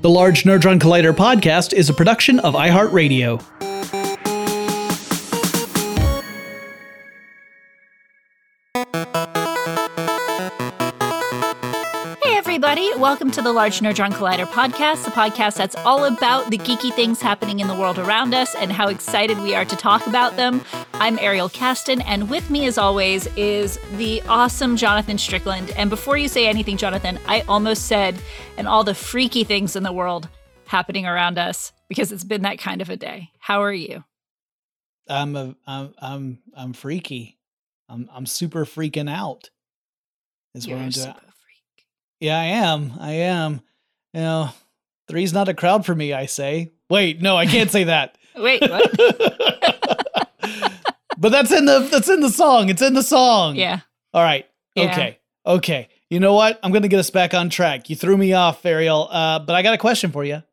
The Large Nerdron Collider podcast is a production of iHeartRadio. Hey everybody, welcome to the Large Nerdron Collider podcast, the podcast that's all about the geeky things happening in the world around us and how excited we are to talk about them. I'm Ariel Caston, and with me as always is the awesome Jonathan Strickland. And before you say anything, Jonathan, I almost said, and all the freaky things in the world happening around us, because it's been that kind of a day. How are you? I'm freaky. I'm super freaking out. Is what I'm doing. Yeah, I am. You know, 3's not a crowd for me, I say. Wait, no, I can't say that. Wait, what? But that's in the song. It's in the song. Yeah. All right. Yeah. Okay. You know what? I'm going to get us back on track. You threw me off, Ariel. But I got a question for you.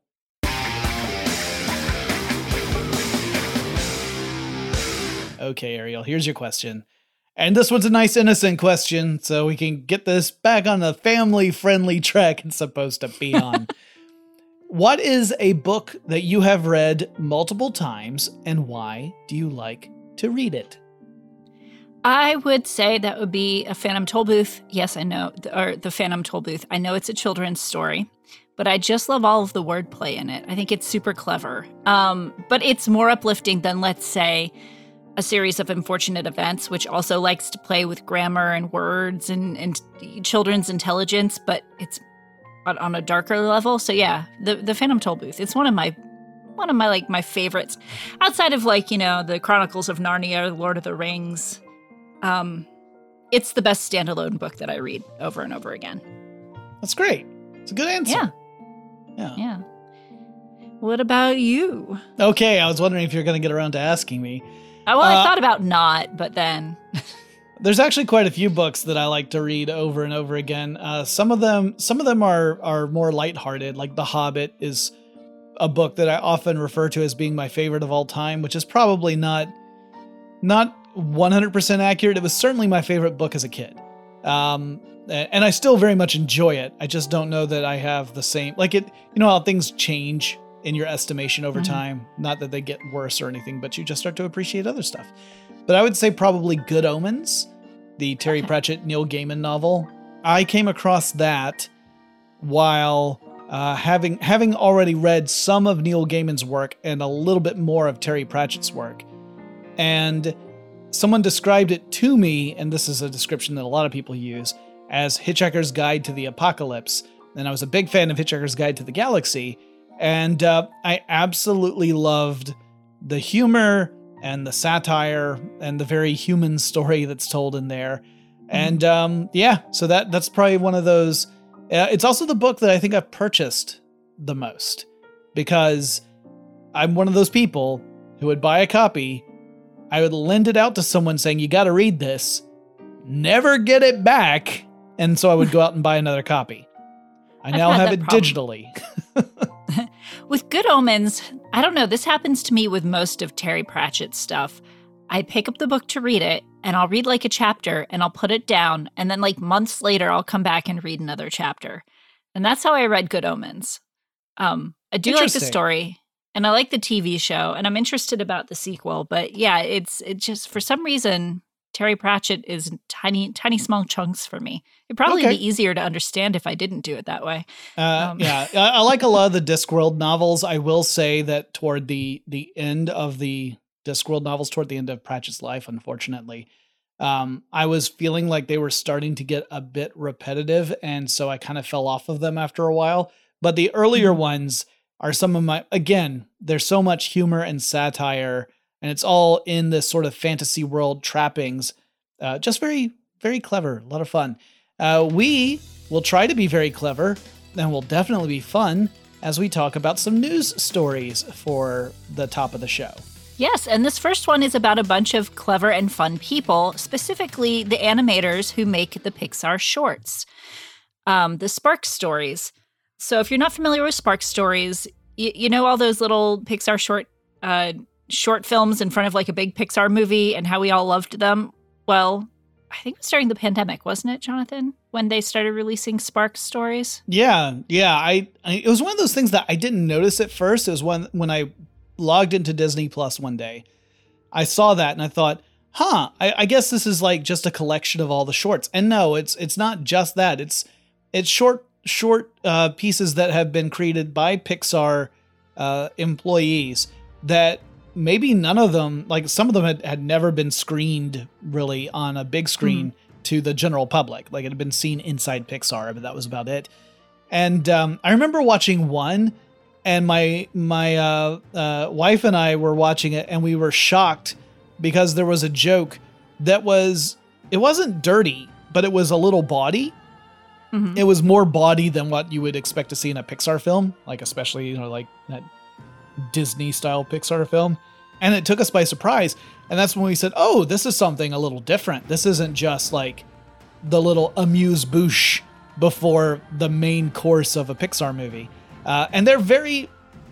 Okay, Ariel, here's your question. And this one's a nice innocent question, so we can get this back on a family-friendly track it's supposed to be on. What is a book that you have read multiple times, and why do you like to read it? I would say that would be A Phantom Tollbooth. Yes, I know, or The Phantom Tollbooth. I know it's a children's story, but I just love all of the wordplay in it. I think it's super clever. But it's more uplifting than, let's say, A Series of Unfortunate Events, which also likes to play with grammar and words and children's intelligence, but it's on a darker level. So yeah, the Phantom Tollbooth. It's one of my like my favorites, outside of like, you know, the Chronicles of Narnia, Lord of the Rings. It's the best standalone book that I read over and over again. That's great. It's a good answer. Yeah. What about you? Okay, I was wondering if you're going to get around to asking me. Well, I thought about not, but then... There's actually quite a few books that I like to read over and over again. Some of them are more lighthearted, like The Hobbit is a book that I often refer to as being my favorite of all time, which is probably not 100% accurate. It was certainly my favorite book as a kid. And I still very much enjoy it. I just don't know that I have the same... Like it, you know how things change in your estimation over time. Not that they get worse or anything, but you just start to appreciate other stuff. But I would say probably Good Omens, the Terry Pratchett, Neil Gaiman novel. I came across that while having already read some of Neil Gaiman's work and a little bit more of Terry Pratchett's work. And someone described it to me, and this is a description that a lot of people use, as Hitchhiker's Guide to the Apocalypse. And I was a big fan of Hitchhiker's Guide to the Galaxy. And I absolutely loved the humor and the satire and the very human story that's told in there. And so that's probably one of those. It's also the book that I think I've purchased the most, because I'm one of those people who would buy a copy. I would lend it out to someone saying, you got to read this, never get it back. And so I would go out and buy another copy. I now have it digitally. With Good Omens, I don't know, this happens to me with most of Terry Pratchett's stuff. I pick up the book to read it, and I'll read like a chapter, and I'll put it down, and then like months later, I'll come back and read another chapter. And that's how I read Good Omens. I do like the story, and I like the TV show, and I'm interested about the sequel. But yeah, it just, for some reason, Terry Pratchett is tiny small chunks for me. It'd probably be easier to understand if I didn't do it that way. Yeah, I like a lot of the Discworld novels. I will say that toward the end of the Discworld novels, toward the end of Pratchett's life, unfortunately, I was feeling like they were starting to get a bit repetitive, and so I kind of fell off of them after a while. But the earlier ones are some of my, again, there's so much humor and satire, and it's all in this sort of fantasy world trappings. Just very, very clever. A lot of fun. We will try to be very clever, and will definitely be fun as we talk about some news stories for the top of the show. Yes, and this first one is about a bunch of clever and fun people, specifically the animators who make the Pixar shorts, the Spark Stories. So if you're not familiar with Spark Stories, you know all those little Pixar short films in front of like a big Pixar movie and how we all loved them? Well, I think it was during the pandemic, wasn't it, Jonathan? when they started releasing Sparks stories. Yeah. It was one of those things that I didn't notice at first. It was when I logged into Disney Plus one day, I saw that and I thought, I guess this is like just a collection of all the shorts. And no, it's not just that. It's short pieces that have been created by Pixar employees that maybe none of them, like some of them had never been screened really on a big screen to the general public. Like it had been seen inside Pixar, but that was about it. And I remember watching one, and my wife and I were watching it, and we were shocked because there was a joke that it wasn't dirty, but it was a little bawdy. Mm-hmm. It was more bawdy than what you would expect to see in a Pixar film, like especially, like that Disney style Pixar film. And it took us by surprise. And that's when we said, oh, this is something a little different. This isn't just like the little amuse-bouche before the main course of a Pixar movie. And they're very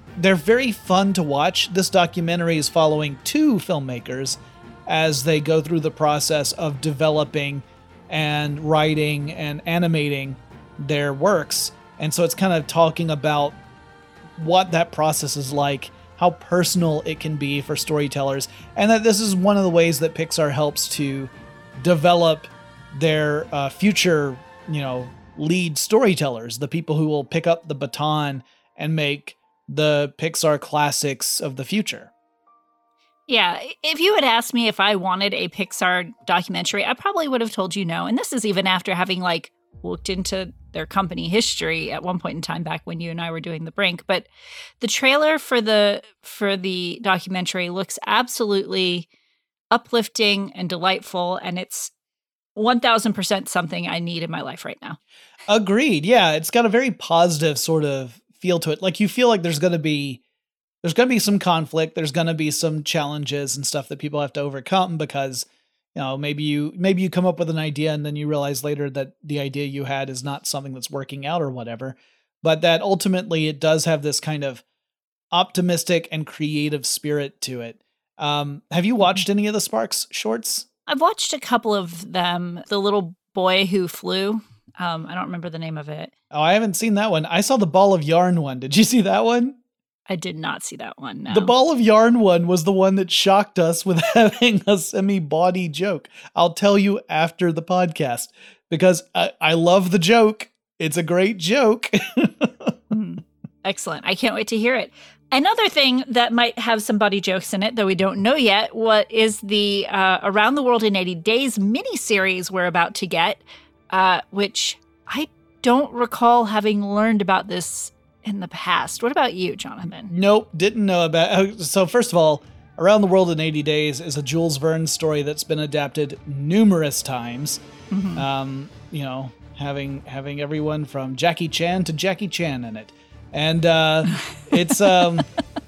fun to watch. This documentary is following two filmmakers as they go through the process of developing and writing and animating their works. And so it's kind of talking about what that process is like, how personal it can be for storytellers, and that this is one of the ways that Pixar helps to develop their future, lead storytellers, the people who will pick up the baton and make the Pixar classics of the future. Yeah, if you had asked me if I wanted a Pixar documentary, I probably would have told you no. And this is even after having looked into their company history at one point in time back when you and I were doing The Brink. But the trailer for the documentary looks absolutely uplifting and delightful, and it's 1000% something I need in my life right now. Agreed. Yeah, it's got a very positive sort of feel to it. Like you feel like there's going to be some conflict, there's going to be some challenges and stuff that people have to overcome because maybe you come up with an idea and then you realize later that the idea you had is not something that's working out or whatever, but that ultimately it does have this kind of optimistic and creative spirit to it. Have you watched any of the Sparks shorts? I've watched a couple of them. The Little Boy Who Flew. I don't remember the name of it. Oh, I haven't seen that one. I saw the Ball of Yarn one. Did you see that one? I did not see that one, no. The Ball of Yarn one was the one that shocked us with having a semi-bawdy joke. I'll tell you after the podcast, because I love the joke. It's a great joke. Excellent. I can't wait to hear it. Another thing that might have some buddy jokes in it, though we don't know yet, what is the Around the World in 80 Days miniseries we're about to get, which I don't recall having learned about this in the past. What about you, Jonathan? Nope, didn't know about. So first of all, Around the World in 80 Days is a Jules Verne story that's been adapted numerous times. Mm-hmm. Having everyone from Jackie Chan to Jackie Chan in it. And it's a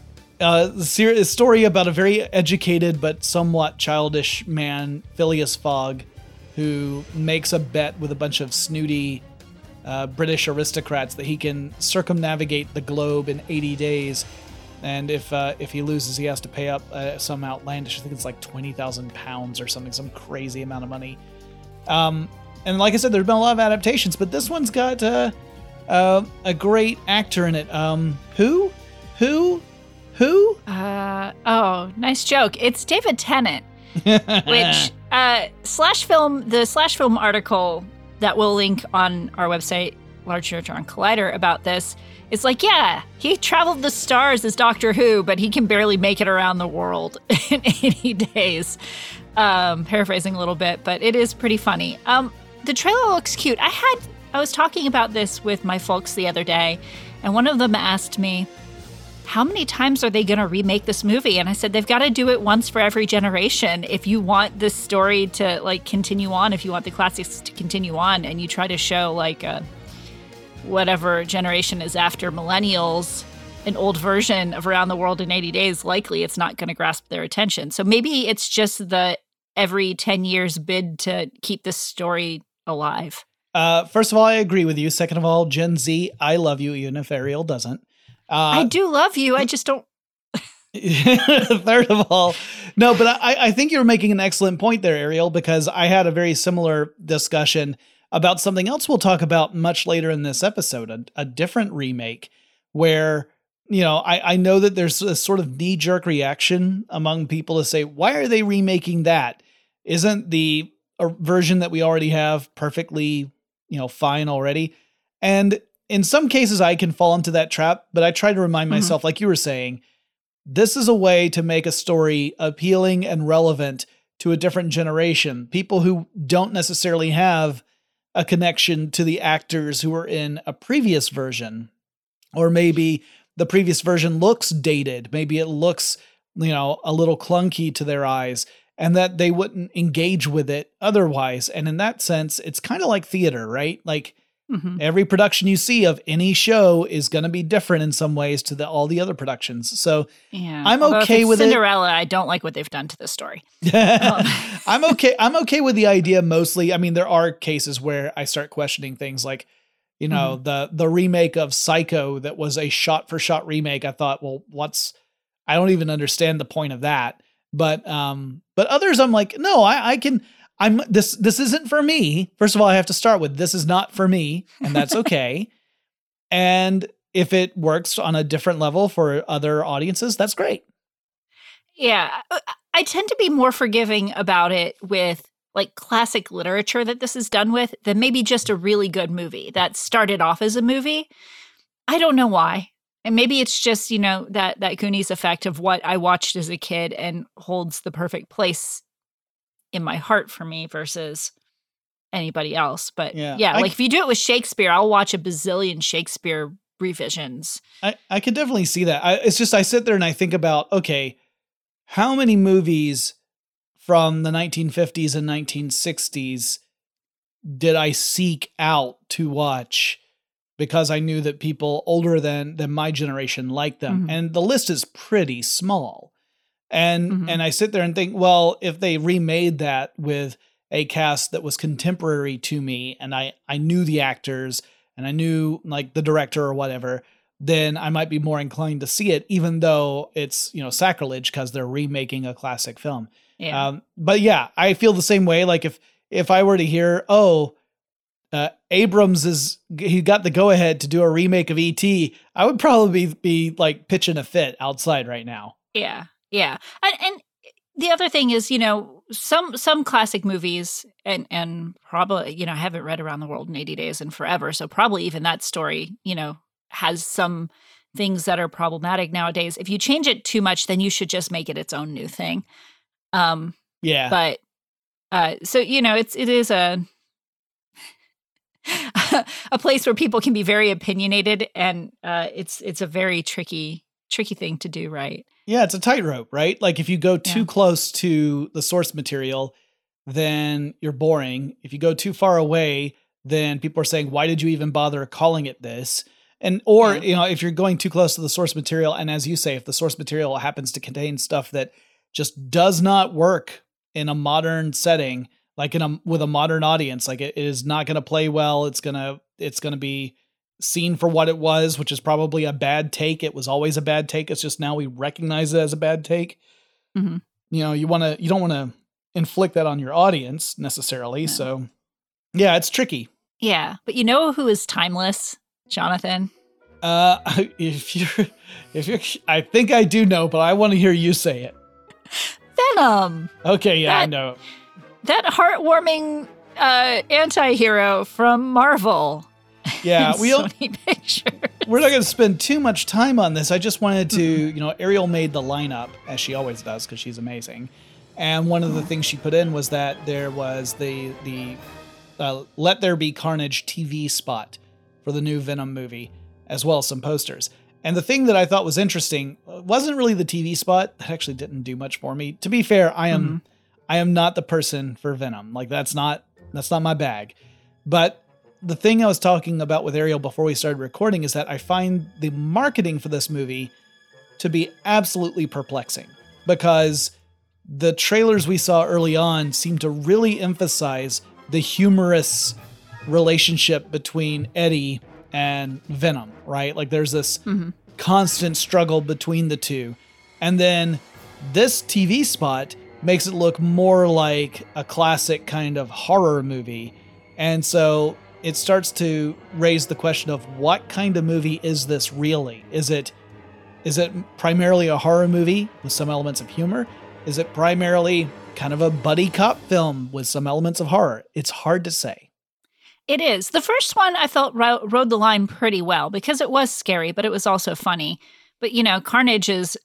story about a very educated but somewhat childish man, Phileas Fogg, who makes a bet with a bunch of snooty British aristocrats that he can circumnavigate the globe in 80 days. And if he loses, he has to pay up some outlandish, I think it's like 20,000 pounds or something, some crazy amount of money. And like I said, there's been a lot of adaptations, but this one's got a great actor in it. Who? Oh, nice joke. It's David Tennant, which the Slash Film article that we'll link on our website, Large Neutron Collider, about this. It's like, yeah, he traveled the stars as Doctor Who, but he can barely make it around the world in 80 days. Paraphrasing a little bit, but it is pretty funny. The trailer looks cute. I was talking about this with my folks the other day, and one of them asked me, how many times are they going to remake this movie? And I said, they've got to do it once for every generation. If you want this story to continue on, if you want the classics to continue on, and you try to show whatever generation is after millennials, an old version of Around the World in 80 Days, likely it's not going to grasp their attention. So maybe it's just the every 10 years bid to keep this story alive. First of all, I agree with you. Second of all, Gen Z, I love you, even if Ariel doesn't. I do love you. I just don't. Third of all, no, but I think you're making an excellent point there, Ariel, because I had a very similar discussion about something else we'll talk about much later in this episode, a different remake where, I know that there's a sort of knee-jerk reaction among people to say, why are they remaking that? Isn't the version that we already have perfectly, fine already? And in some cases I can fall into that trap, but I try to remind myself, like you were saying, this is a way to make a story appealing and relevant to a different generation. People who don't necessarily have a connection to the actors who were in a previous version, or maybe the previous version looks dated. Maybe it looks, a little clunky to their eyes, and that they wouldn't engage with it otherwise. And in that sense, it's kind of like theater, right? Like every production you see of any show is going to be different in some ways to all the other productions. So I'm okay with Cinderella, I don't like what they've done to this story. I'm okay with the idea mostly. I mean, there are cases where I start questioning things like, the remake of Psycho that was a shot-for-shot remake. I thought, well, I don't even understand the point of that. But others, I'm like, no, this isn't for me. First of all, I have to start with, this is not for me, and that's okay. And if it works on a different level for other audiences, that's great. Yeah. I tend to be more forgiving about it with like classic literature that this is done with than maybe just a really good movie that started off as a movie. I don't know why. And maybe it's just, that Goonies effect of what I watched as a kid and holds the perfect place in my heart for me versus anybody else. But if you do it with Shakespeare, I'll watch a bazillion Shakespeare revisions. I could definitely see that. It's just, I sit there and I think about, okay, how many movies from the 1950s and 1960s did I seek out to watch because I knew that people older than my generation liked them? And the list is pretty small. And I sit there and think, well, if they remade that with a cast that was contemporary to me, and I knew the actors and I knew like the director or whatever, then I might be more inclined to see it, even though it's, sacrilege because they're remaking a classic film. Yeah. But yeah, I feel the same way. Like if I were to hear, Abrams he got the go ahead to do a remake of E.T., I would probably be like pitching a fit outside right now. Yeah. Yeah. And the other thing is, some classic movies and probably, I haven't read Around the World in 80 Days in forever. So probably even that story, has some things that are problematic nowadays. If you change it too much, then you should just make it its own new thing. Yeah. But so, it is a place where people can be very opinionated, and it's a very tricky thing to do right. Yeah, it's a tightrope, right? Like if you go too close to the source material, then you're boring. If you go too far away, then people are saying, why did you even bother calling it this? Or if you're going too close to the source material, and as you say, if the source material happens to contain stuff that just does not work in a modern setting, like with a modern audience, like it is not going to play well. It's going to be seen for what it was, which is probably a bad take. It was always a bad take. It's just now we recognize it as a bad take. You don't want to inflict that on your audience necessarily. No. So yeah, it's tricky. Yeah. But you know who is timeless, Jonathan? If you're, I think I do know, but I want to hear you say it. Venom. Okay. Yeah, I know. That heartwarming anti-hero from Marvel. Yeah, Sony Pictures. We're not going to spend too much time on this. I just wanted to, Ariel made the lineup, as she always does, because she's amazing. And one of the things she put in was that there was the Let There Be Carnage TV spot for the new Venom movie, as well as some posters. And the thing that I thought was interesting wasn't really the TV spot. That actually didn't do much for me. To be fair, I am not the person for Venom. Like that's not my bag. But the thing I was talking about with Ariel before we started recording is that I find the marketing for this movie to be absolutely perplexing, because the trailers we saw early on seem to really emphasize the humorous relationship between Eddie and Venom, right? Like there's this constant struggle between the two. And then this TV spot makes it look more like a classic kind of horror movie. And so it starts to raise the question of what kind of movie is this really? Is it primarily a horror movie with some elements of humor? Is it primarily kind of a buddy cop film with some elements of horror? It's hard to say. It is. The first one I felt rode the line pretty well because it was scary, but it was also funny. But, Carnage is,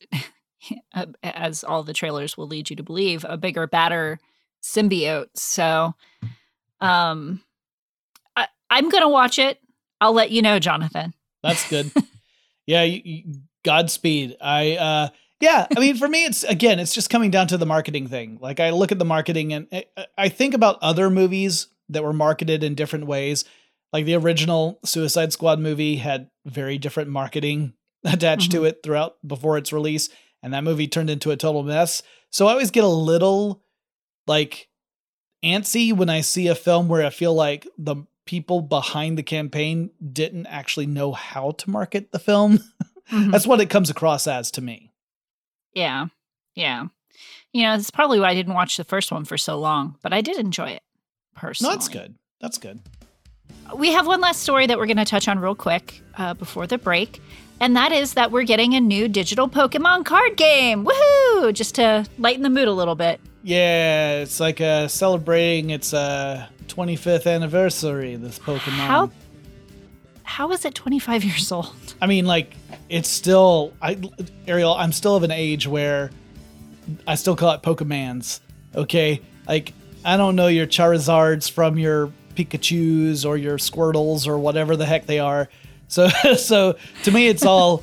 as all the trailers will lead you to believe, a bigger, badder symbiote. So I'm going to watch it. I'll let you know, Jonathan. That's good. Yeah, Godspeed. I mean, for me, it's just coming down to the marketing thing. Like, I look at the marketing and I think about other movies that were marketed in different ways. Like the original Suicide Squad movie had very different marketing attached to it throughout before its release. And that movie turned into a total mess. So I always get a little like antsy when I see a film where I feel like the people behind the campaign didn't actually know how to market the film. That's what it comes across as to me. Yeah. Yeah. It's probably why I didn't watch the first one for so long, but I did enjoy it personally. No, that's good. That's good. We have one last story that we're going to touch on real quick before the break, and that is that we're getting a new digital Pokemon card game. Woohoo! Just to lighten the mood a little bit. Yeah, it's like celebrating its 25th anniversary, this Pokemon. How is it 25 years old? I mean, like, it's still... Ariel, I'm still of an age where I still call it Pokemans, okay? Like, I don't know your Charizards from your Pikachus or your Squirtles or whatever the heck they are. So to me, it's all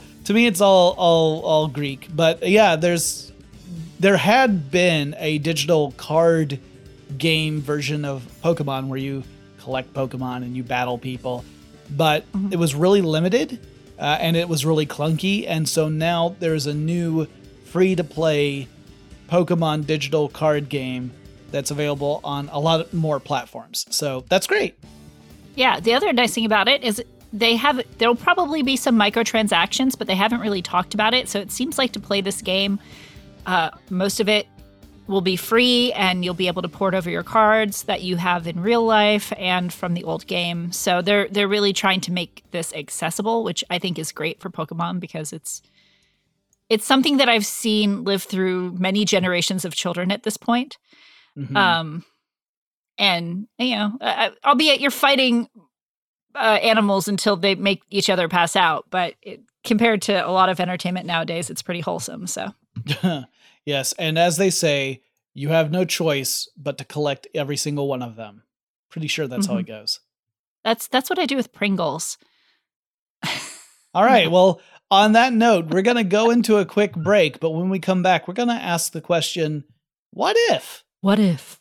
Greek. But yeah, there had been a digital card game version of Pokemon where you collect Pokemon and you battle people, but it was really limited and it was really clunky. And so now there's a new free-to-play Pokemon digital card game that's available on a lot more platforms. So that's great. Yeah, the other nice thing about it is there'll probably be some microtransactions, but they haven't really talked about it. So it seems like to play this game, most of it will be free and you'll be able to port over your cards that you have in real life and from the old game. So they're really trying to make this accessible, which I think is great for Pokemon because it's something that I've seen live through many generations of children at this point. And albeit you're fighting animals until they make each other pass out, but compared to a lot of entertainment nowadays, it's pretty wholesome. So yes, and as they say, you have no choice but to collect every single one of them. Pretty sure that's how it goes. That's what I do with Pringles. All right, well, on that note, we're going to go into a quick break, but when we come back, we're going to ask the question, what if? What if?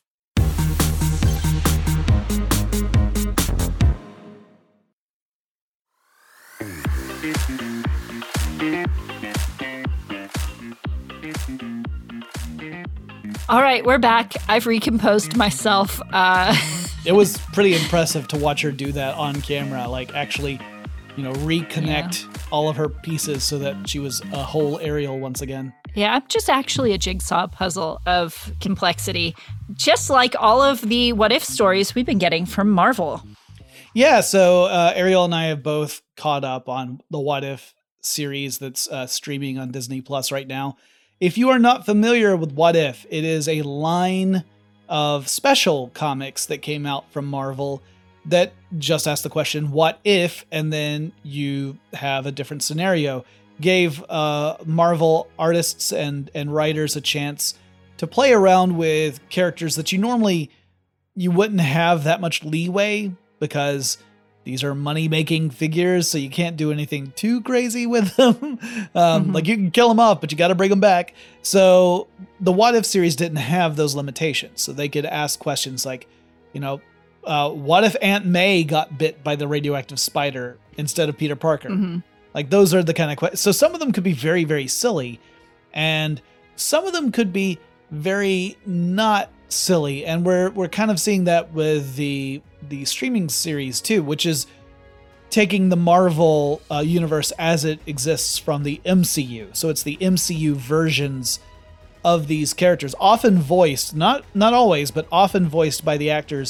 All right, we're back. I've recomposed myself. It was pretty impressive to watch her do that on camera, like actually, reconnect all of her pieces so that she was a whole Ariel once again. Yeah, I'm just actually a jigsaw puzzle of complexity, just like all of the what if stories we've been getting from Marvel. Yeah, so Ariel and I have both caught up on the What If series that's streaming on Disney Plus right now. If you are not familiar with What If, it is a line of special comics that came out from Marvel that just ask the question, what if? And then you have a different scenario. Gave Marvel artists and writers a chance to play around with characters that you wouldn't have that much leeway because these are money-making figures, so you can't do anything too crazy with them. Like, you can kill them off, but you got to bring them back. So the What If series didn't have those limitations. So they could ask questions like, what if Aunt May got bit by the radioactive spider instead of Peter Parker? Like, those are the kind of questions. So some of them could be very, very silly, and some of them could be very not silly. And we're kind of seeing that with the streaming series too, which is taking the Marvel universe as it exists from the MCU. So it's the MCU versions of these characters, often voiced, not always, but often voiced by the actors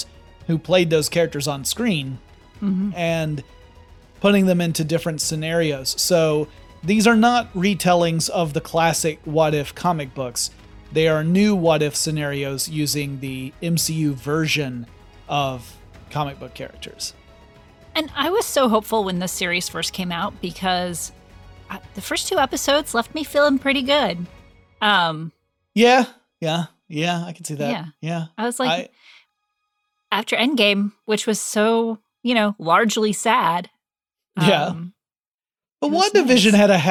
who played those characters on screen and putting them into different scenarios. So these are not retellings of the classic What If comic books. They are new What If scenarios using the MCU version of comic book characters. And I was so hopeful when this series first came out because the first 2 episodes left me feeling pretty good. Yeah, I can see that. Yeah. I was like, after Endgame, which was so, largely sad. Yeah. But WandaVision had a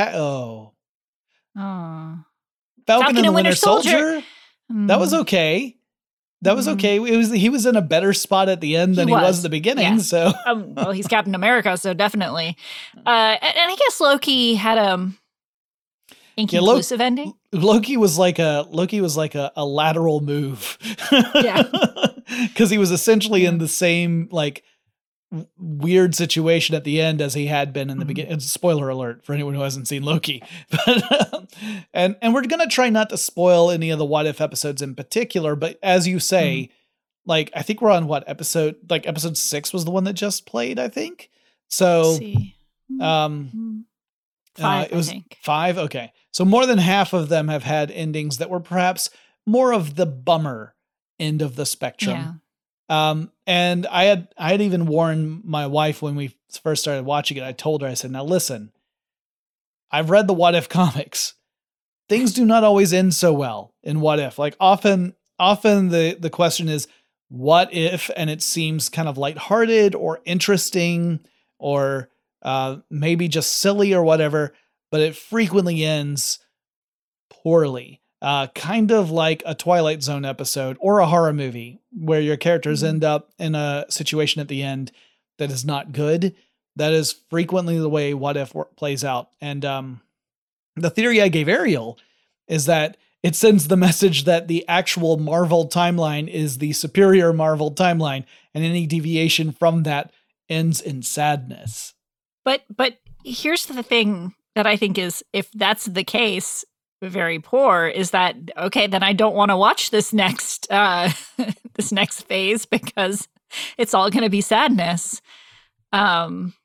Falcon and the Winter Soldier? That was okay. That was okay. He was in a better spot at the end than he was at the beginning. Yeah. So, well, he's Captain America, so definitely. And I guess Loki had a inconclusive ending. Loki was like a lateral move. Yeah, because he was essentially in the same weird situation at the end as he had been in the beginning. Spoiler alert for anyone who hasn't seen Loki. But and we're gonna try not to spoil any of the What If episodes in particular. But as you say, I think we're on what episode? Episode 6 was the one that just played, I think. So, 5. It was 5. Okay, so more than half of them have had endings that were perhaps more of the bummer end of the spectrum. Yeah. And I had even warned my wife when we first started watching it. I told her, I said, now listen, I've read the What If comics. Things do not always end so well in What If. Often the question is, what if? And it seems kind of lighthearted or interesting or maybe just silly or whatever, but it frequently ends poorly. Kind of like a Twilight Zone episode or a horror movie where your characters end up in a situation at the end that is not good. That is frequently the way What If plays out. And the theory I gave Ariel is that it sends the message that the actual Marvel timeline is the superior Marvel timeline, and any deviation from that ends in sadness. But here's the thing that I think is, if that's the case, very poor, is that okay, then I don't want to watch this next this next phase because it's all going to be sadness. And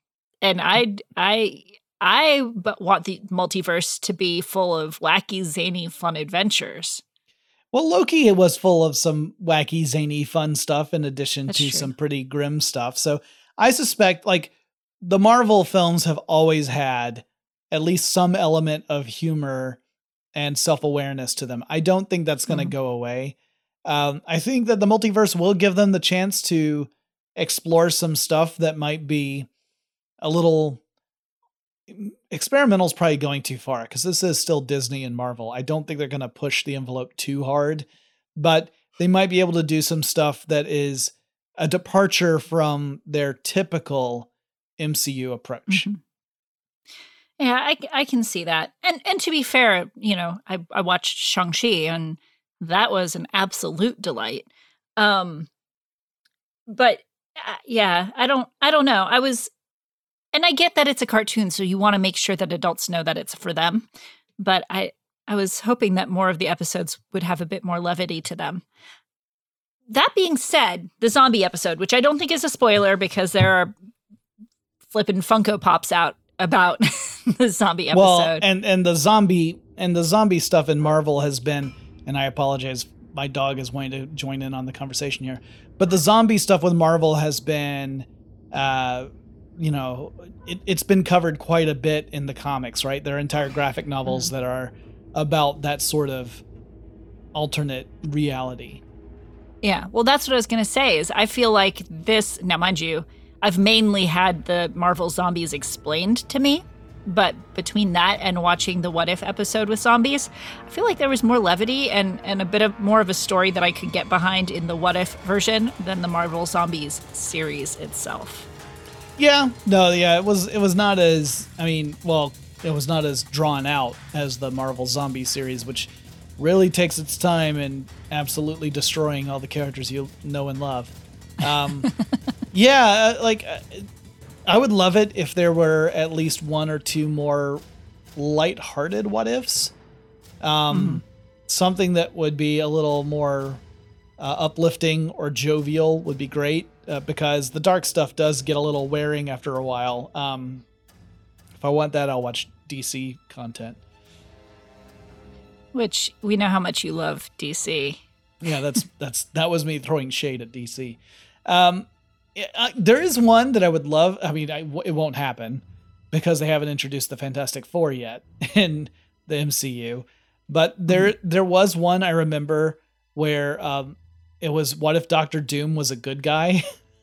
I want the multiverse to be full of wacky, zany, fun adventures. Well, Loki was full of some wacky, zany, fun stuff in addition to some pretty grim stuff. So I suspect the Marvel films have always had at least some element of humor and self-awareness to them. I don't think that's going to go away. I think that the multiverse will give them the chance to explore some stuff that might be a little experimental is probably going too far because this is still Disney and Marvel. I don't think they're going to push the envelope too hard, but they might be able to do some stuff that is a departure from their typical MCU approach. Yeah, I can see that. And to be fair, I watched Shang-Chi and that was an absolute delight. But yeah, I don't know. And I get that it's a cartoon, so you want to make sure that adults know that it's for them. But I was hoping that more of the episodes would have a bit more levity to them. That being said, the zombie episode, which I don't think is a spoiler because there are flippin' Funko Pops out about the zombie episode. Well, and the zombie stuff in Marvel has been, and I apologize, my dog is wanting to join in on the conversation here, but the zombie stuff with Marvel has been, it's been covered quite a bit in the comics, right? There are entire graphic novels that are about that sort of alternate reality. Yeah, well, that's what I was going to say is I feel like this, now mind you, I've mainly had the Marvel zombies explained to me, but between that and watching the What If episode with zombies, I feel like there was more levity and a bit of more of a story that I could get behind in the What If version than the Marvel Zombies series itself. Yeah, no, yeah, it was not as, it was not as drawn out as the Marvel Zombie series, which really takes its time in absolutely destroying all the characters you know and love. Yeah, I would love it if there were at least one or two more lighthearted what ifs. Something that would be a little more uplifting or jovial would be great, because the dark stuff does get a little wearing after a while. If I want that, I'll watch DC content. Which we know how much you love DC. Yeah, that was me throwing shade at DC. There is one that I would love. I mean, it won't happen because they haven't introduced the Fantastic Four yet in the MCU. But there was one I remember where it was, what if Doctor Doom was a good guy?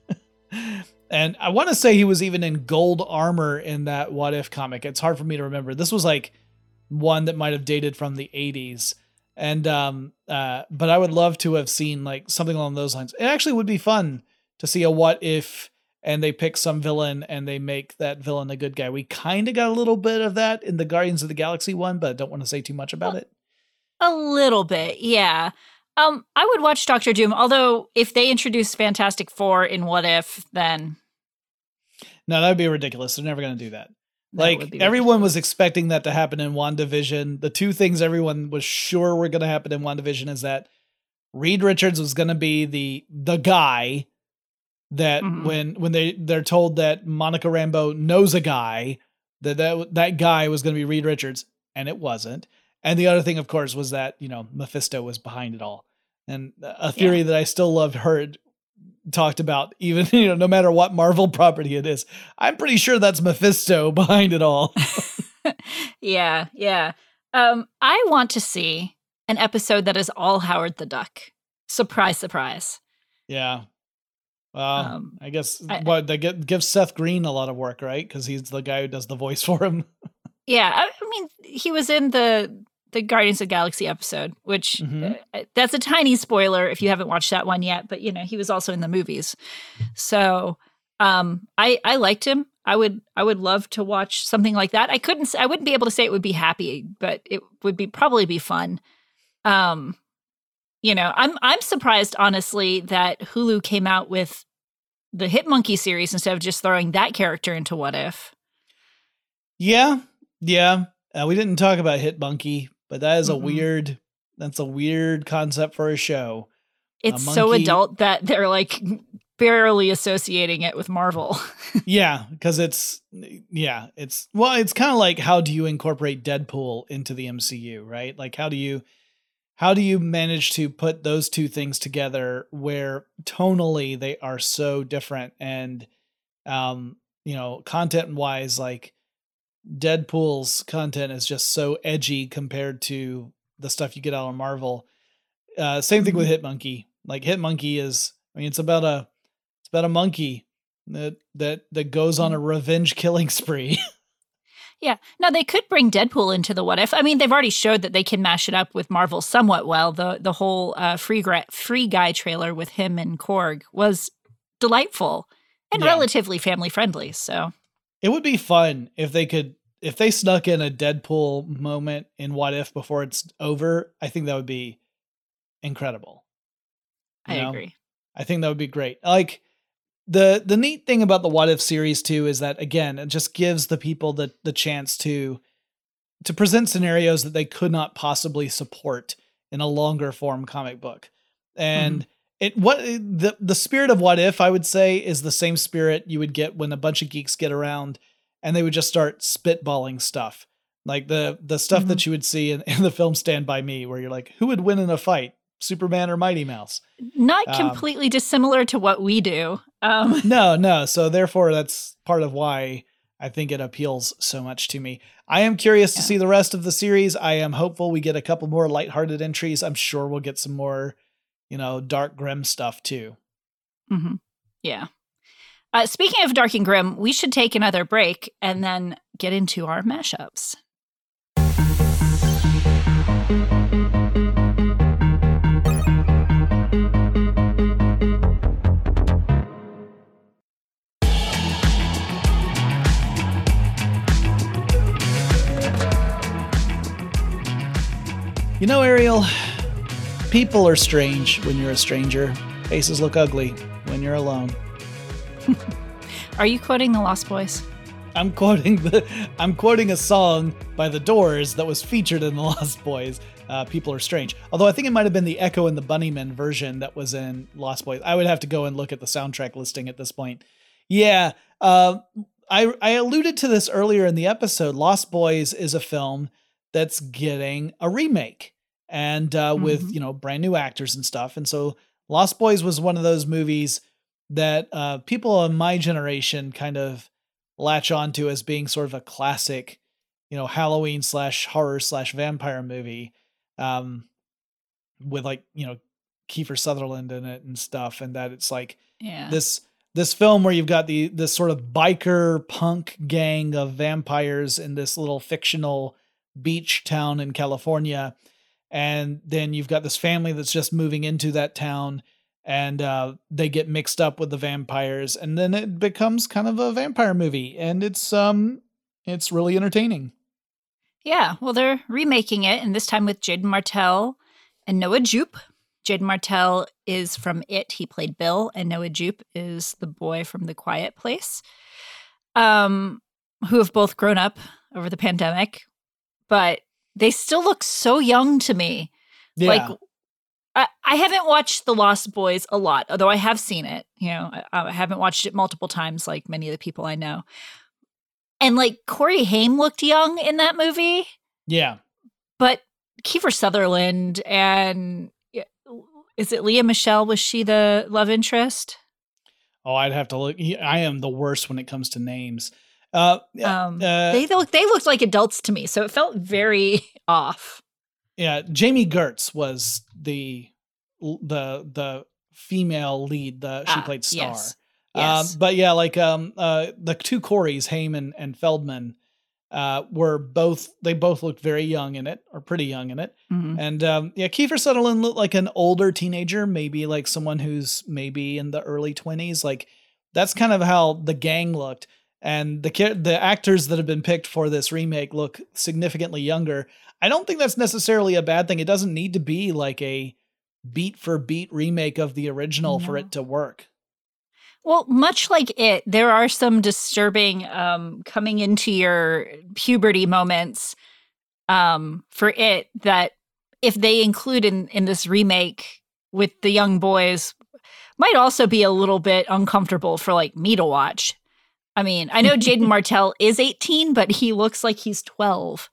And I want to say he was even in gold armor in that What If comic. It's hard for me to remember. This was like one that might have dated from the 80s. And but I would love to have seen like something along those lines. It actually would be fun to see a what if, and they pick some villain and they make that villain a good guy. We kind of got a little bit of that in the Guardians of the Galaxy one, but I don't want to say too much about it. A little bit, yeah. I would watch Doctor Doom, although if they introduce Fantastic Four in What If, then... No, that would be ridiculous. They're never going to do that. Like, everyone was expecting that to happen in WandaVision. The two things everyone was sure were going to happen in WandaVision is that Reed Richards was going to be the guy that when they're told that Monica Rambeau knows a guy, that guy was going to be Reed Richards, and it wasn't. And the other thing, of course, was that, Mephisto was behind it all. And a theory that I still heard talked about, even, no matter what Marvel property it is, I'm pretty sure that's Mephisto behind it all. Yeah. I want to see an episode that is all Howard the Duck. Surprise, surprise. Yeah. I guess they give Seth Green a lot of work, right? Because he's the guy who does the voice for him. Yeah, I mean, he was in the Guardians of the Galaxy episode, which that's a tiny spoiler if you haven't watched that one yet. But he was also in the movies, so I liked him. I would love to watch something like that. I wouldn't be able to say it would be happy, but it would probably be fun. I'm surprised, honestly, that Hulu came out with the Hit Monkey series instead of just throwing that character into What If. Yeah. We didn't talk about Hit Monkey, but that is that's a weird concept for a show. It's so adult that they're like barely associating it with Marvel. Yeah, because it's kind of like, how do you incorporate Deadpool into the MCU, right? Like, how do you manage to put those two things together where tonally they are so different, and content wise, like Deadpool's content is just so edgy compared to the stuff you get out on Marvel. Same thing with Hit Monkey. Like, Hit Monkey it's about a monkey that goes on a revenge killing spree. Yeah. Now, they could bring Deadpool into the What If. I mean, they've already showed that they can mash it up with Marvel somewhat well. The whole Free Guy trailer with him and Korg was delightful and relatively family friendly. So it would be fun if they snuck in a Deadpool moment in What If before it's over. I think that would be incredible. I agree. I think that would be great. Like, the neat thing about the What If series too is that, again, it just gives the people the chance to present scenarios that they could not possibly support in a longer form comic book. And the spirit of What If, I would say, is the same spirit you would get when a bunch of geeks get around and they would just start spitballing stuff. Like the stuff that you would see in the film Stand By Me, where you're like, who would win in a fight, Superman or Mighty Mouse? Not completely dissimilar to what we do. No. So therefore, that's part of why I think it appeals so much to me. I am curious to see the rest of the series. I am hopeful we get a couple more lighthearted entries. I'm sure we'll get some more, dark, grim stuff too. Yeah. Speaking of dark and grim, we should take another break and then get into our mashups. Ariel, people are strange when you're a stranger. Faces look ugly when you're alone. Are you quoting the Lost Boys? I'm quoting a song by The Doors that was featured in The Lost Boys. People Are Strange. Although I think it might have been the Echo and the Bunnymen version that was in Lost Boys. I would have to go and look at the soundtrack listing at this point. Yeah, I alluded to this earlier in the episode. Lost Boys is a film that's getting a remake, and with brand new actors and stuff. And so Lost Boys was one of those movies that people in my generation kind of latch onto as being sort of a classic, Halloween / horror / vampire movie, with Kiefer Sutherland in it and stuff. And that it's like this film where you've got this sort of biker punk gang of vampires in this little fictional beach town in California. And then you've got this family that's just moving into that town, and they get mixed up with the vampires, and then it becomes kind of a vampire movie, and it's really entertaining. Yeah, well, they're remaking it, and this time with Jaden Martell and Noah Jupe. Jaden Martell is from It. He played Bill, and Noah Jupe is the boy from The Quiet Place, who have both grown up over the pandemic, but they still look so young to me. Yeah. Like, I haven't watched The Lost Boys a lot, although I have seen it. I haven't watched it multiple times like many of the people I know. And Corey Haim looked young in that movie. Yeah. But Kiefer Sutherland and is it Leah Michele? Was she the love interest? Oh, I'd have to look. I am the worst when it comes to names. They looked like adults to me, so it felt very off. Yeah, Jamie Gertz was the female lead. She played Star. Yes. But yeah, the two Coreys, Haim and Feldman, they both looked very young in it, or pretty young in it. Mm-hmm. And Kiefer Sutherland looked like an older teenager, maybe like someone who's maybe in the early 20s. Like that's kind of how the gang looked. And the actors that have been picked for this remake look significantly younger. I don't think that's necessarily a bad thing. It doesn't need to be like a beat for beat remake of the original for it to work. Well, much like It, there are some disturbing coming into your puberty moments for It that if they include in this remake with the young boys might also be a little bit uncomfortable for me to watch. I mean, I know Jaden Martell is 18, but he looks like he's 12.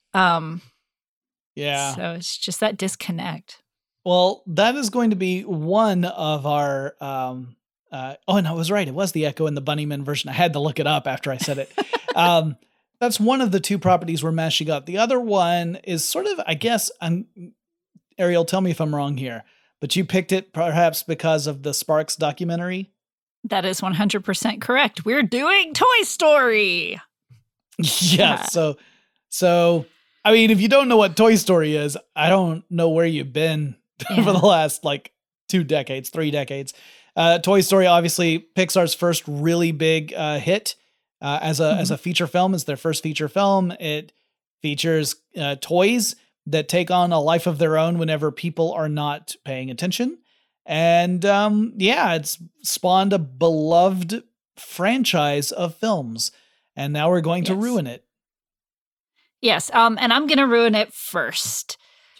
Yeah. So it's just that disconnect. Well, that is going to be one of our oh, no, I was right. It was the Echo and the Bunnymen version. I had to look it up after I said it. That's one of the two properties where Mashi got. The other one is sort of, I guess, Ariel, tell me if I'm wrong here, but you picked it perhaps because of the Sparks documentary? That is 100% correct. We're doing Toy Story. Yeah. So, I mean, if you don't know what Toy Story is, I don't know where you've been for the last 3 decades. Toy Story, obviously Pixar's first really big hit as a feature film. It's their first feature film. It features toys that take on a life of their own whenever people are not paying attention. And it's spawned a beloved franchise of films. And now we're going to ruin it. Yes, and I'm going to ruin it first.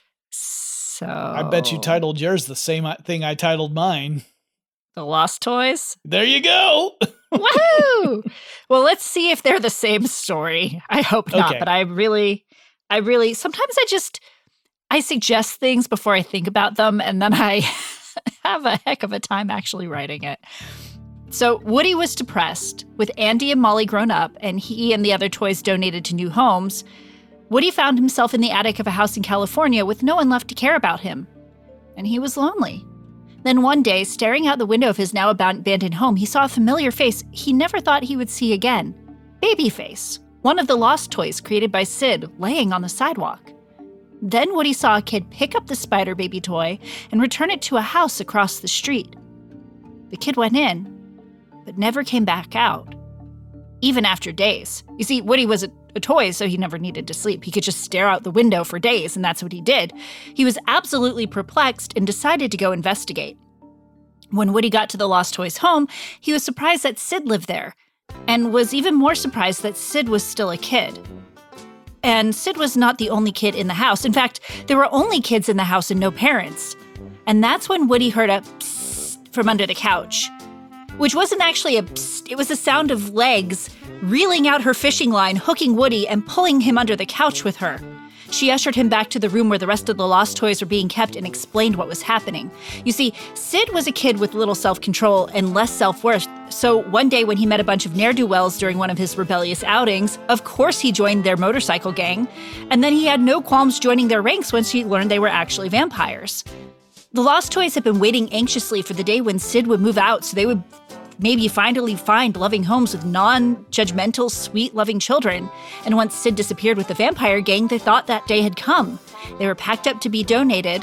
So I bet you titled yours the same thing I titled mine. The Lost Toys? There you go. Woohoo! Well, let's see if they're the same story. I hope not, but I really, sometimes I suggest things before I think about them, and then I have a heck of a time actually writing it. So Woody was depressed. With Andy and Molly grown up, and he and the other toys donated to new homes, Woody found himself in the attic of a house in California with no one left to care about him. And he was lonely. Then one day, staring out the window of his now abandoned home, he saw a familiar face he never thought he would see again. Babyface, one of the lost toys created by Sid, laying on the sidewalk. Then Woody saw a kid pick up the spider baby toy and return it to a house across the street. The kid went in, but never came back out, even after days. You see, Woody was a toy, so he never needed to sleep. He could just stare out the window for days, and that's what he did. He was absolutely perplexed and decided to go investigate. When Woody got to the Lost Toys home, he was surprised that Sid lived there. and was even more surprised that Sid was still a kid. And Sid was not the only kid in the house. In fact, there were only kids in the house and no parents. And that's when Woody heard a psst from under the couch, which wasn't actually a psst, it was the sound of legs reeling out her fishing line, hooking Woody, and pulling him under the couch with her. She ushered him back to the room where the rest of the lost toys were being kept and explained what was happening. You see, Sid was a kid with little self-control and less self-worth, so one day when he met a bunch of ne'er-do-wells during one of his rebellious outings, of course he joined their motorcycle gang, and then he had no qualms joining their ranks once he learned they were actually vampires. The lost toys had been waiting anxiously for the day when Sid would move out so they would maybe finally find loving homes with non-judgmental, sweet-loving children. And once Sid disappeared with the vampire gang, they thought that day had come. They were packed up to be donated.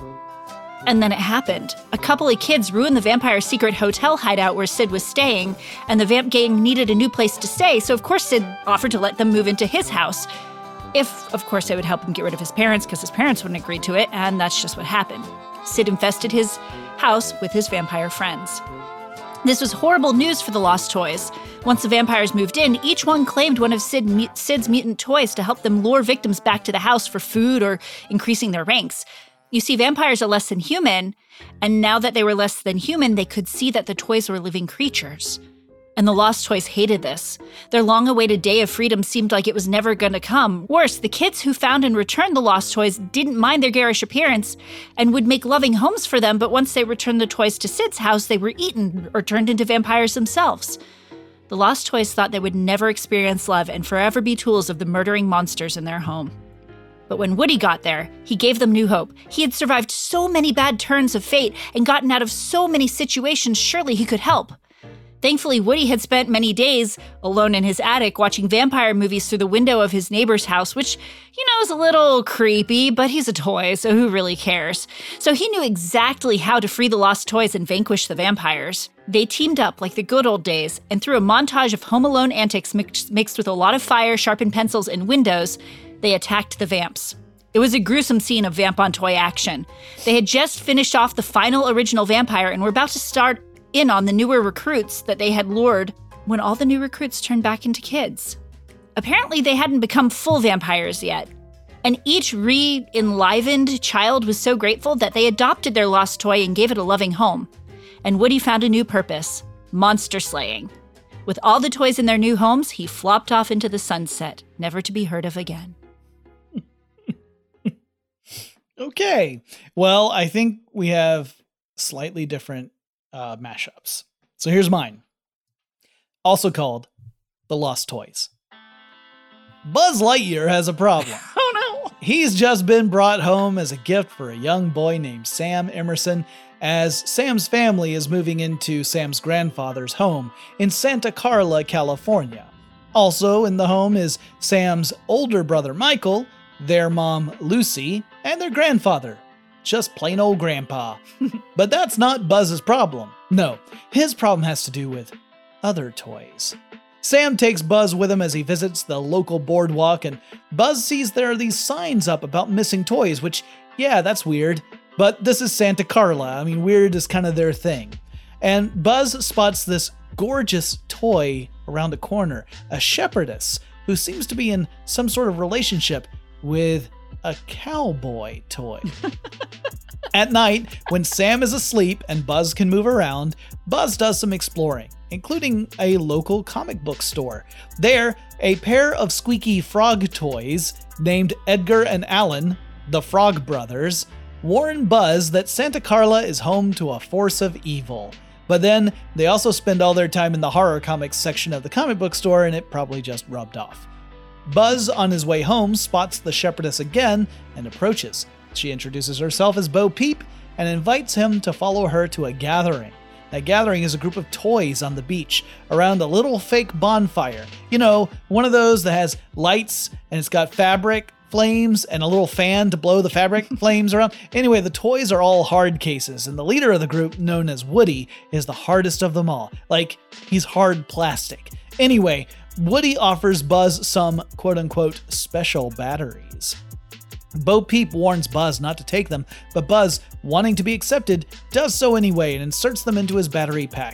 And then it happened. A couple of kids ruined the vampire's secret hotel hideout where Sid was staying, and the vamp gang needed a new place to stay, so of course Sid offered to let them move into his house. If, of course, they would help him get rid of his parents, because his parents wouldn't agree to it, and that's just what happened. Sid infested his house with his vampire friends. This was horrible news for the lost toys. Once the vampires moved in, each one claimed one of Sid's mutant toys to help them lure victims back to the house for food or increasing their ranks. You see, vampires are less than human, and now that they were less than human, they could see that the toys were living creatures. And the lost toys hated this. Their long-awaited day of freedom seemed like it was never going to come. Worse, the kids who found and returned the lost toys didn't mind their garish appearance and would make loving homes for them, but once they returned the toys to Sid's house, they were eaten or turned into vampires themselves. The lost toys thought they would never experience love and forever be tools of the murdering monsters in their home. But when Woody got there, he gave them new hope. He had survived so many bad turns of fate and gotten out of so many situations, surely he could help. Thankfully, Woody had spent many days alone in his attic watching vampire movies through the window of his neighbor's house, which, is a little creepy, but he's a toy, so who really cares? So he knew exactly how to free the lost toys and vanquish the vampires. They teamed up like the good old days, and through a montage of Home Alone antics mixed with a lot of fire, sharpened pencils, and windows, they attacked the vamps. It was a gruesome scene of vamp-on-toy action. They had just finished off the final original vampire and were about to start in on the newer recruits that they had lured when all the new recruits turned back into kids. Apparently, they hadn't become full vampires yet, and each re-enlivened child was so grateful that they adopted their lost toy and gave it a loving home. And Woody found a new purpose: monster slaying. With all the toys in their new homes, he flopped off into the sunset, never to be heard of again. Okay, well, I think we have slightly different mashups. So here's mine. Also called The Lost Toys. Buzz Lightyear has a problem. Oh no! He's just been brought home as a gift for a young boy named Sam Emerson, as Sam's family is moving into Sam's grandfather's home in Santa Carla, California. Also in the home is Sam's older brother Michael, their mom Lucy, and their grandfather, just plain old grandpa. But that's not Buzz's problem. No, his problem has to do with other toys. Sam takes Buzz with him as he visits the local boardwalk, and Buzz sees there are these signs up about missing toys, which, yeah, that's weird. But this is Santa Carla. I mean, weird is kind of their thing. And Buzz spots this gorgeous toy around a corner, a shepherdess, who seems to be in some sort of relationship with a cowboy toy. At night, when Sam is asleep and Buzz can move around, Buzz does some exploring, including a local comic book store. There, a pair of squeaky frog toys named Edgar and Allan, the Frog Brothers, warn Buzz that Santa Carla is home to a force of evil. But then, they also spend all their time in the horror comics section of the comic book store, and it probably just rubbed off. Buzz, on his way home, spots the shepherdess again and approaches. She introduces herself as Bo Peep and invites him to follow her to a gathering. That gathering is a group of toys on the beach around a little fake bonfire. One of those that has lights and it's got fabric flames and a little fan to blow the fabric flames around. Anyway, the toys are all hard cases, and the leader of the group, known as Woody, is the hardest of them all. Like, he's hard plastic. Anyway, Woody offers Buzz some quote-unquote special batteries. Bo Peep warns Buzz not to take them, but Buzz, wanting to be accepted, does so anyway and inserts them into his battery pack.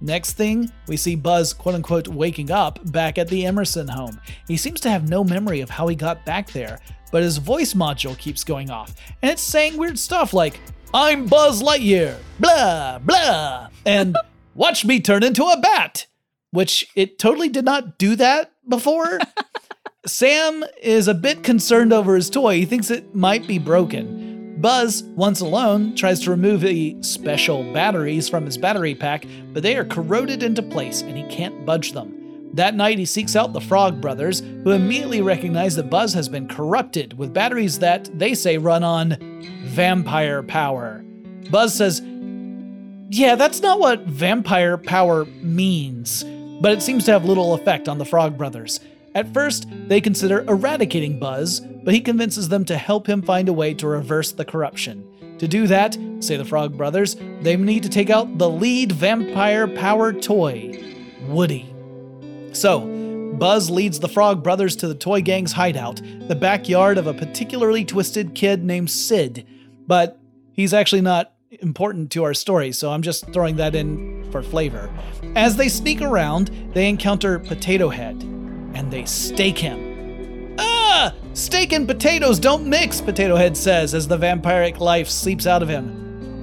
Next thing, we see Buzz quote-unquote waking up back at the Emerson home. He seems to have no memory of how he got back there, but his voice module keeps going off, and it's saying weird stuff like, "I'm Buzz Lightyear, blah, blah," and "watch me turn into a bat," which it totally did not do that before. Sam is a bit concerned over his toy. He thinks it might be broken. Buzz, once alone, tries to remove the special batteries from his battery pack, but they are corroded into place and he can't budge them. That night, he seeks out the Frog Brothers, who immediately recognize that Buzz has been corrupted with batteries that, they say, run on vampire power. Buzz says, "Yeah, that's not what vampire power means," but it seems to have little effect on the Frog Brothers. At first, they consider eradicating Buzz, but he convinces them to help him find a way to reverse the corruption. To do that, say the Frog Brothers, they need to take out the lead vampire power toy, Woody. So, Buzz leads the Frog Brothers to the toy gang's hideout, the backyard of a particularly twisted kid named Sid. But he's actually not important to our story, so I'm just throwing that in for flavor. As they sneak around, they encounter Potato Head, and they stake him. "Ah! Steak and potatoes don't mix," Potato Head says as the vampiric life seeps out of him.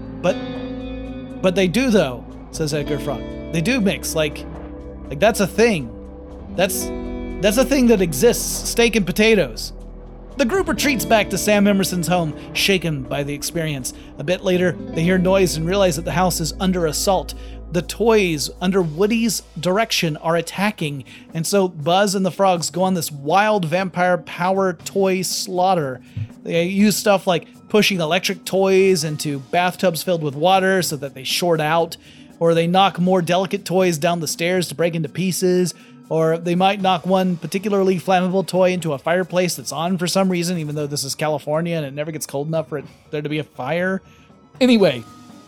But they do though, says Edgar Frog. They do mix, like that's a thing. That's a thing that exists, steak and potatoes. The group retreats back to Sam Emerson's home, shaken by the experience. A bit later, they hear noise and realize that the house is under assault. The toys, under Woody's direction, are attacking, and so Buzz and the Frogs go on this wild vampire power toy slaughter. They use stuff like pushing electric toys into bathtubs filled with water so that they short out, or they knock more delicate toys down the stairs to break into pieces, or they might knock one particularly flammable toy into a fireplace that's on for some reason, even though this is California and it never gets cold enough for there to be a fire. Anyway,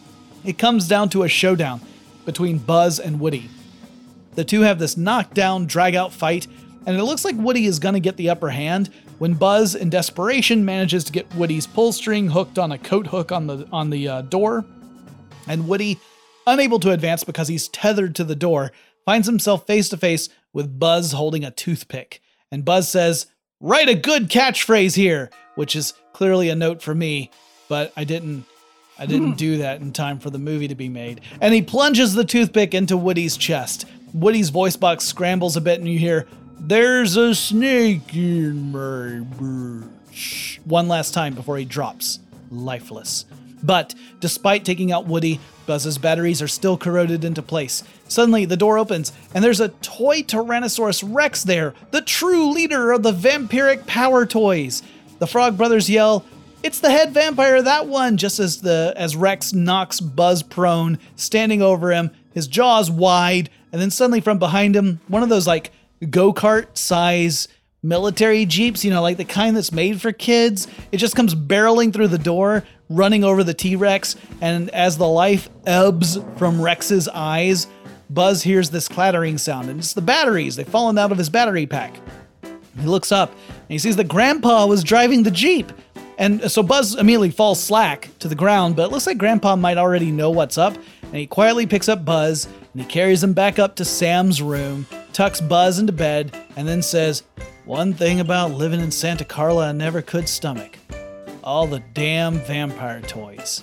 it comes down to a showdown between Buzz and Woody. The two have this knockdown, drag-out fight, and it looks like Woody is going to get the upper hand when Buzz, in desperation, manages to get Woody's pull string hooked on a coat hook on the door, and Woody, unable to advance because he's tethered to the door, finds himself face-to-face with Buzz holding a toothpick. And Buzz says, "Write a good catchphrase here," which is clearly a note for me, but I didn't do that in time for the movie to be made. And he plunges the toothpick into Woody's chest. Woody's voice box scrambles a bit and you hear, "There's a snake in my bush," one last time before he drops, lifeless. But despite taking out Woody, Buzz's batteries are still corroded into place. Suddenly, the door opens, and there's a toy Tyrannosaurus Rex there, the true leader of the vampiric power toys. The Frog Brothers yell, "It's the head vampire, that one!" just as Rex knocks Buzz prone, standing over him, his jaws wide, and then suddenly from behind him, one of those like go-kart size military jeeps, like the kind that's made for kids. It just comes barreling through the door, running over the T-Rex, and as the life ebbs from Rex's eyes, Buzz hears this clattering sound, and it's the batteries. They've fallen out of his battery pack. He looks up, and he sees that Grandpa was driving the Jeep. And so Buzz immediately falls slack to the ground, but it looks like Grandpa might already know what's up, and he quietly picks up Buzz, and he carries him back up to Sam's room, tucks Buzz into bed, and then says, "One thing about living in Santa Carla I never could stomach. All the damn vampire toys."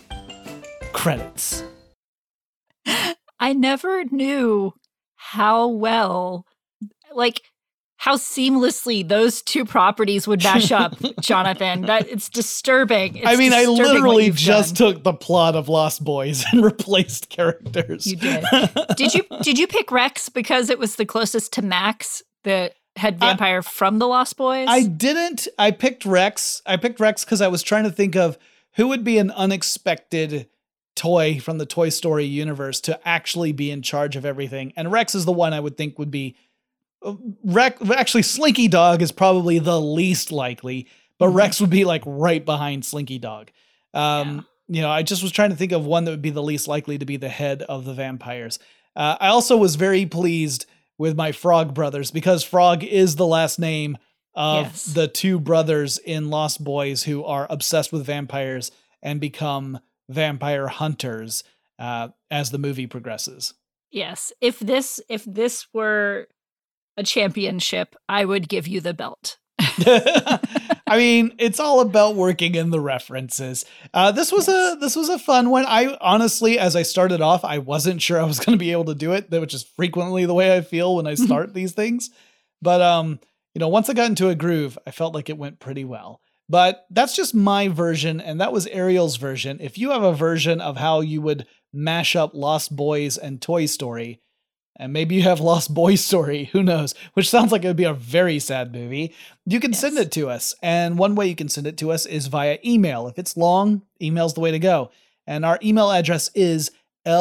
Credits. I never knew how how seamlessly those two properties would mash up, Jonathan. That it's disturbing. I literally just took the plot of Lost Boys and replaced characters. You did. Did you pick Rex because it was the closest to Max, the head vampire from the Lost Boys? I didn't. I picked Rex. Because I was trying to think of who would be an unexpected toy from the Toy Story universe to actually be in charge of everything. And Rex is the one I would think would be actually, Slinky Dog is probably the least likely, but Rex would be like right behind Slinky Dog. I just was trying to think of one that would be the least likely to be the head of the vampires. I also was very pleased with my Frog Brothers because Frog is the last name of the two brothers in Lost Boys who are obsessed with vampires and become vampire hunters as the movie progresses. Yes. If this were a championship, I would give you the belt. I mean, it's all about working in the references. This was a fun one. I honestly, as I started off, I wasn't sure I was going to be able to do it, which is frequently the way I feel when I start these things. But once I got into a groove, I felt like it went pretty well. But that's just my version, and that was Ariel's version. If you have a version of how you would mash up Lost Boys and Toy Story, and maybe you have Lost Boys Story, who knows, which sounds like it would be a very sad movie, you can send it to us. And one way you can send it to us is via email. If it's long, email's the way to go. And our email address is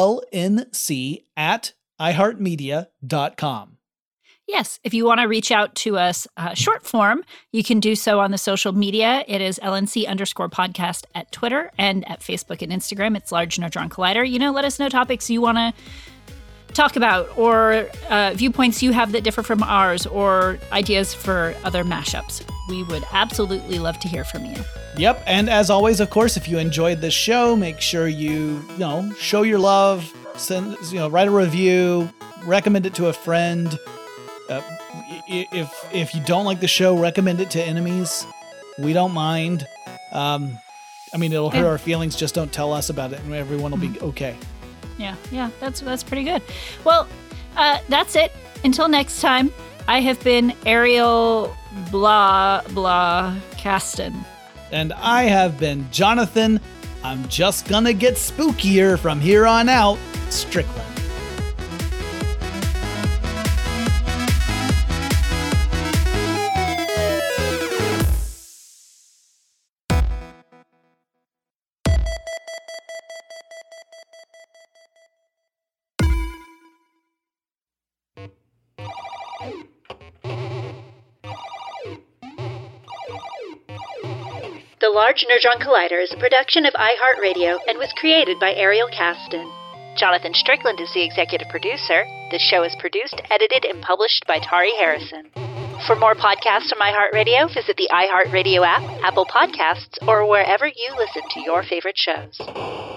lnc@iheartmedia.com. Yes, if you want to reach out to us short form, you can do so on the social media. It is LNC_podcast at Twitter and at Facebook and Instagram. It's Large Nerdron Collider. Let us know topics you want to talk about, or viewpoints you have that differ from ours, or ideas for other mashups. We would absolutely love to hear from you. Yep, and as always, of course, if you enjoyed this show, make sure you show your love, write a review, recommend it to a friend. If you don't like the show, recommend it to enemies. We don't mind. It'll hurt our feelings. Just don't tell us about it, and everyone will be okay. Yeah, that's pretty good. Well, that's it. Until next time, I have been Ariel blah blah Caston. And I have been Jonathan. I'm just gonna get spookier from here on out, Strickland. The Large Nerdron Collider is a production of iHeartRadio and was created by Ariel Caston. Jonathan Strickland is the executive producer. The show is produced, edited, and published by Tari Harrison. For more podcasts from iHeartRadio, visit the iHeartRadio app, Apple Podcasts, or wherever you listen to your favorite shows.